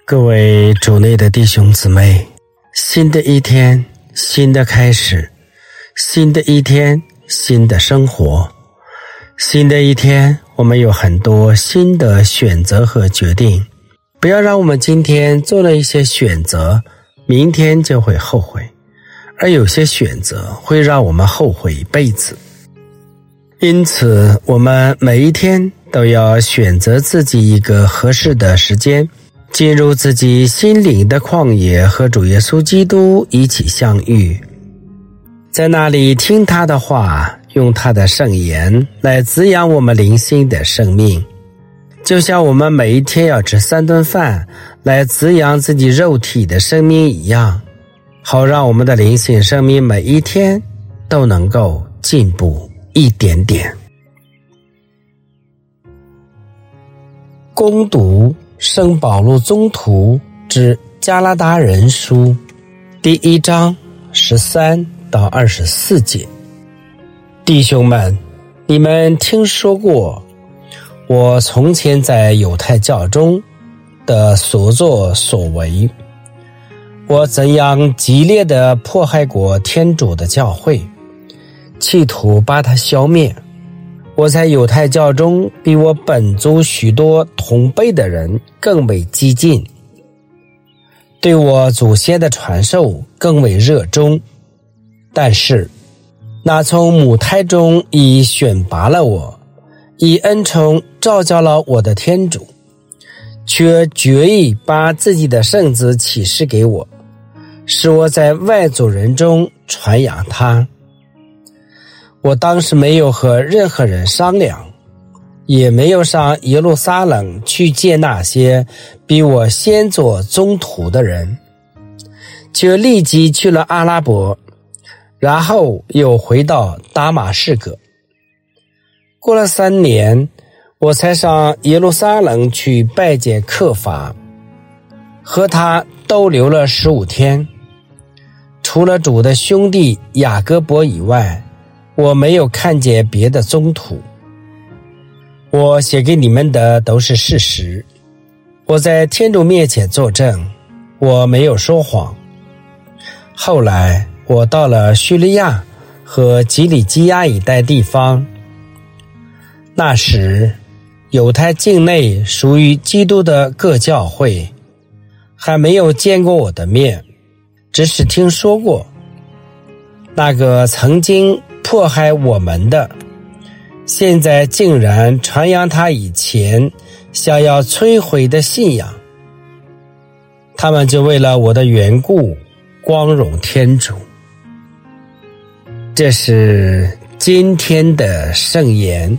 各位主内的弟兄姊妹，新的一天，新的开始，新的一天，新的生活，新的一天，我们有很多新的选择和决定。不要让我们今天做了一些选择，明天就会后悔，而有些选择会让我们后悔一辈子。因此，我们每一天都要选择自己一个合适的时间，进入自己心灵的旷野，和主耶稣基督一起相遇，在那里听他的话，用他的圣言来滋养我们灵性的生命，就像我们每一天要吃3顿饭来滋养自己肉体的生命一样，好让我们的灵性生命每一天都能够进步一点点。攻读圣保禄宗徒之加拉达人书第1章13到24节。弟兄们，你们听说过我从前在犹太教中的所作所为，我怎样激烈地迫害过天主的教会，企图把它消灭。我在犹太教中比我本族许多同辈的人更为激进，对我祖先的传授更为热衷。但是那从母胎中已选拔了我，以恩宠召叫了我的天主，却决意把自己的圣子启示给我，使我在外族人中传扬他。我当时没有和任何人商量，也没有上耶路撒冷去见那些比我先做宗徒的人，却立即去了阿拉伯，然后又回到大马士革。过了3年，我才上耶路撒冷去拜见克法，和他逗留了15天。除了主的兄弟雅各伯以外，我没有看见别的宗徒。我写给你们的都是事实，我在天主面前作证，我没有说谎。后来我到了叙利亚和基里基亚一带地方，那时犹太境内属于基督的各教会还没有见过我的面，只是听说过那个曾经迫害我们的，现在竟然传扬他以前想要摧毁的信仰。他们就为了我的缘故光荣天主。这是今天的圣言。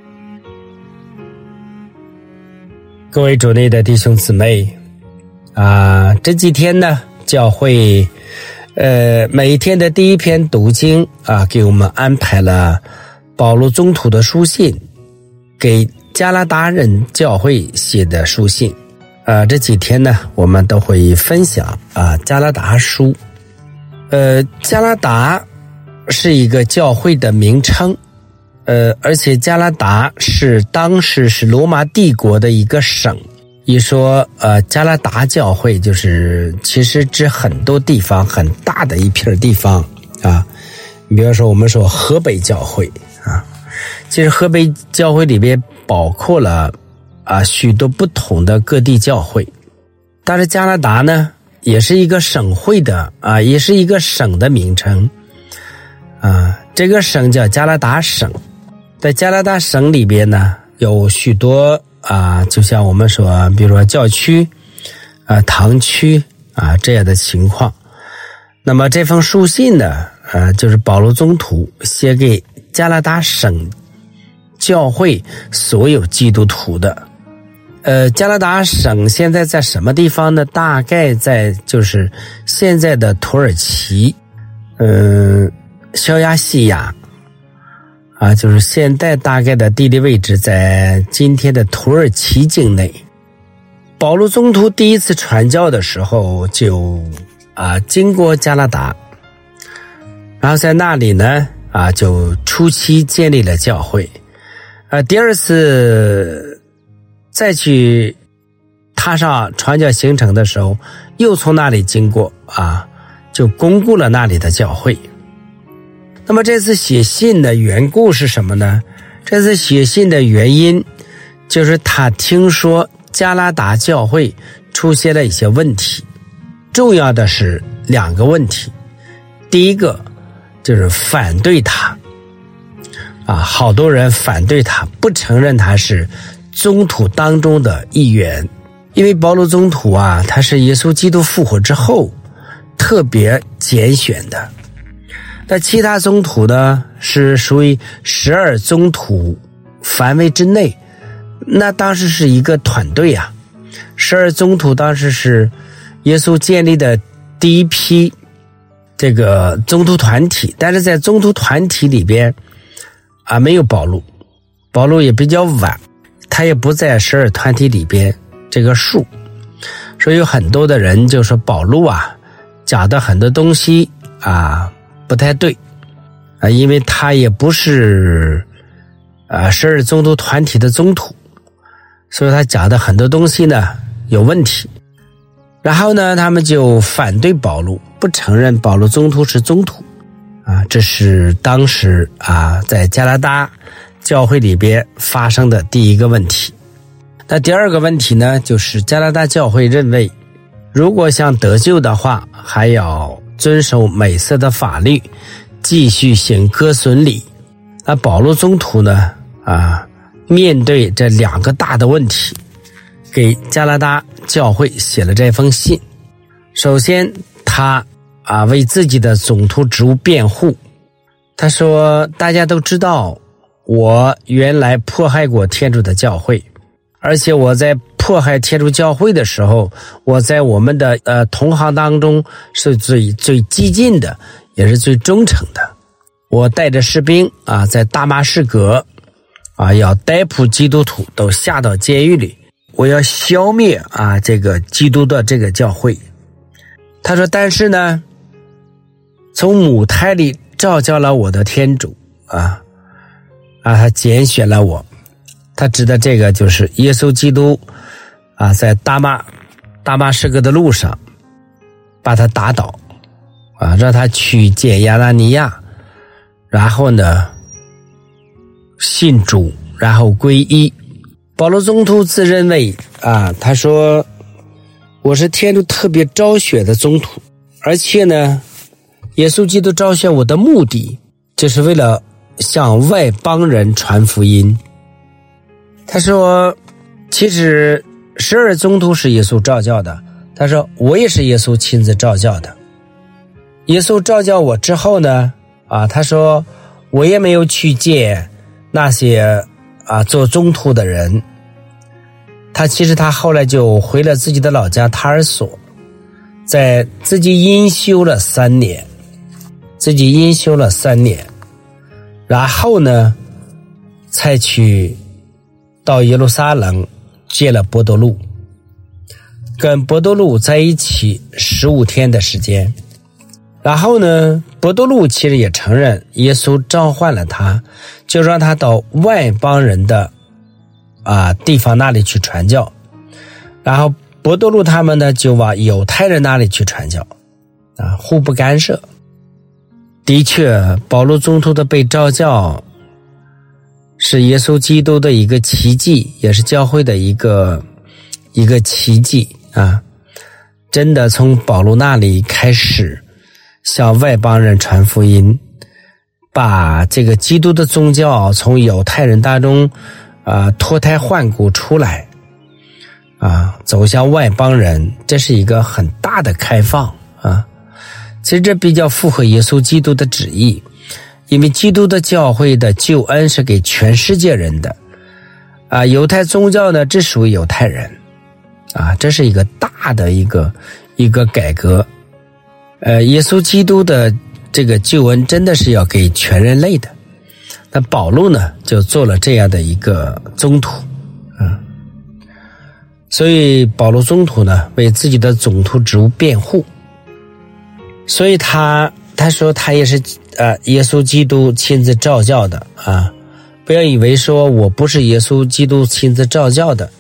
各位主内的弟兄姊妹这几天呢，教会每一天的第一篇读经给我们安排了保禄宗徒的书信，给加拉达人教会写的书信。这几天呢，我们都会分享加拉达书。加拉达是一个教会的名称，而且加拉达是当时是罗马帝国的一个省。一说加拉达教会，就是其实指很多地方，很大的一片地方比如说我们说河北教会其实河北教会里边包括了许多不同的各地教会。但是加拉达呢，也是一个省会的也是一个省的名称这个省叫加拉达省。在加拉达省里边呢，有许多就像我们说比如说教区堂区这样的情况。那么这封书信呢就是保禄宗徒写给加拉达省教会所有基督徒的。加拉达省现在在什么地方呢？大概在就是现在的土耳其肖亚细亚就是现在大概的地理位置在今天的土耳其境内。保禄宗徒第一次传教的时候就经过加拉达，然后在那里呢就初期建立了教会。第二次再去踏上传教行程的时候，又从那里经过就巩固了那里的教会。那么这次写信的缘故是什么呢？这次写信的原因就是他听说加拉达教会出现了一些问题，重要的是2个问题。第一个就是反对他好多人反对他，不承认他是宗徒当中的一员。因为保罗宗徒他是耶稣基督复活之后特别拣选的。那其他宗徒呢是属于12宗徒范围之内，那当时是一个团队12宗徒当时是耶稣建立的第一批这个宗徒团体，但是在宗徒团体里边没有保罗，保罗也比较晚，他也不在12团体里边这个数，所以有很多的人就说保罗讲的很多东西不太对因为他也不是12宗徒团体的宗徒，所以他讲的很多东西呢有问题。然后呢他们就反对保罗，不承认保罗宗徒是宗徒这是当时在加拿大教会里边发生的第一个问题。那第二个问题呢，就是加拿大教会认为如果想得救的话，还要遵守美色的法律，继续行割损礼。那保罗宗徒呢面对这2个大的问题，给加拿大教会写了这封信。首先他为自己的总督职务辩护，他说大家都知道我原来迫害过天主的教会，而且我在迫害天主教会的时候，我在我们的同行当中是最激进的，也是最忠诚的。我带着士兵在大马士革要逮捕基督徒，都下到监狱里，我要消灭这个基督的这个教会。他说但是呢，从母胎里召叫了我的天主他拣选了我。他指的这个就是耶稣基督在大马士革的路上把他打倒让他去见亚拿尼亚，然后呢信主，然后皈依。保罗宗徒自认为他说我是天主特别招选的宗徒，而且呢耶稣基督招选我的目的就是为了向外邦人传福音。他说其实12宗徒是耶稣召叫的，他说我也是耶稣亲自召叫的。耶稣召叫我之后呢他说我也没有去见那些做宗徒的人，其实他后来就回了自己的老家塔尔索，在自己隐修了3年，然后呢才去到耶路撒冷见了伯多禄，跟伯多禄在一起15天的时间。然后呢伯多禄其实也承认耶稣召唤了他，就让他到外邦人的地方那里去传教，然后伯多禄他们呢就往犹太人那里去传教互不干涉。的确保罗宗徒的被召教是耶稣基督的一个奇迹，也是教会的一个奇迹真的从保罗那里开始向外邦人传福音，把这个基督的宗教从犹太人当中脱胎换骨出来走向外邦人，这是一个很大的开放其实这比较符合耶稣基督的旨意，因为基督的教会的救恩是给全世界人的犹太宗教呢只属于犹太人这是一个大的一个改革。耶稣基督的这个救恩真的是要给全人类的。那保禄呢就做了这样的一个宗徒所以保禄宗徒呢为自己的总督职务辩护，所以他说他也是耶稣基督亲自召教的不要以为说我不是耶稣基督亲自召教的，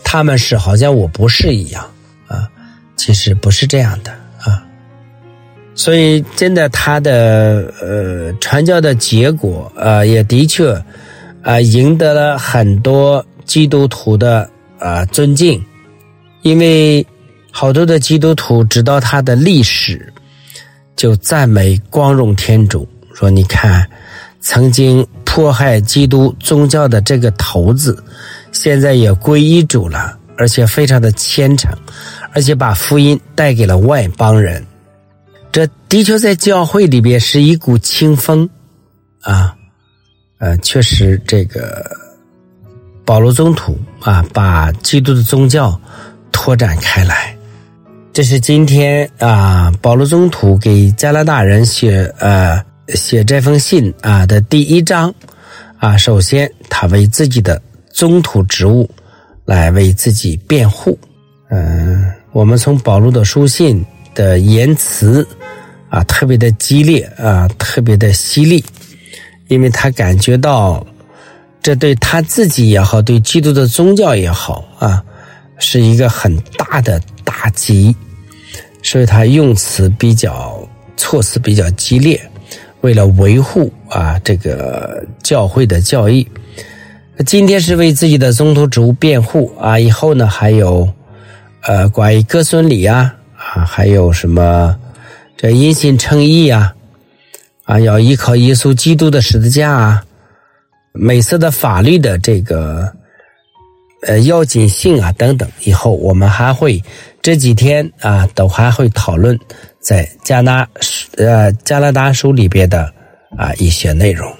他们是好像我不是一样啊，其实不是这样的啊。所以真的他的传教的结果也的确赢得了很多基督徒的尊敬，因为好多的基督徒知道他的历史，就赞美光荣天主，说你看曾经迫害基督宗教的这个头子现在也皈依主了，而且非常的虔诚，而且把福音带给了外邦人。这的确在教会里边是一股清风啊，确实这个保罗宗徒把基督的宗教拓展开来。这是今天保罗宗徒给加拿大人写这封信的第1章首先他为自己的宗徒职务来为自己辩护。我们从保罗的书信的言辞特别的激烈特别的犀利，因为他感觉到这对他自己也好，对基督的宗教也好是一个很大的打击，所以他用词措辞比较激烈，为了维护这个教会的教义。今天是为自己的宗徒职务辩护以后呢还有关于哥孙礼还有什么这因信称义要依靠耶稣基督的十字架美色的法律的这个要紧性等等，以后我们还会这几天都还会讨论在加拿大书里边的一些内容。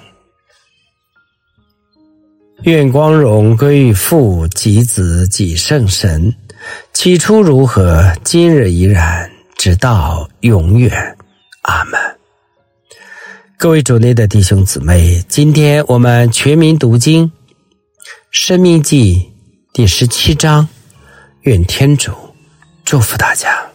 愿光荣归于父及子及圣神，起初如何，今日依然，直到永远。阿们。各位主内的弟兄姊妹，今天我们全民读经申命记第17章，愿天主祝福大家。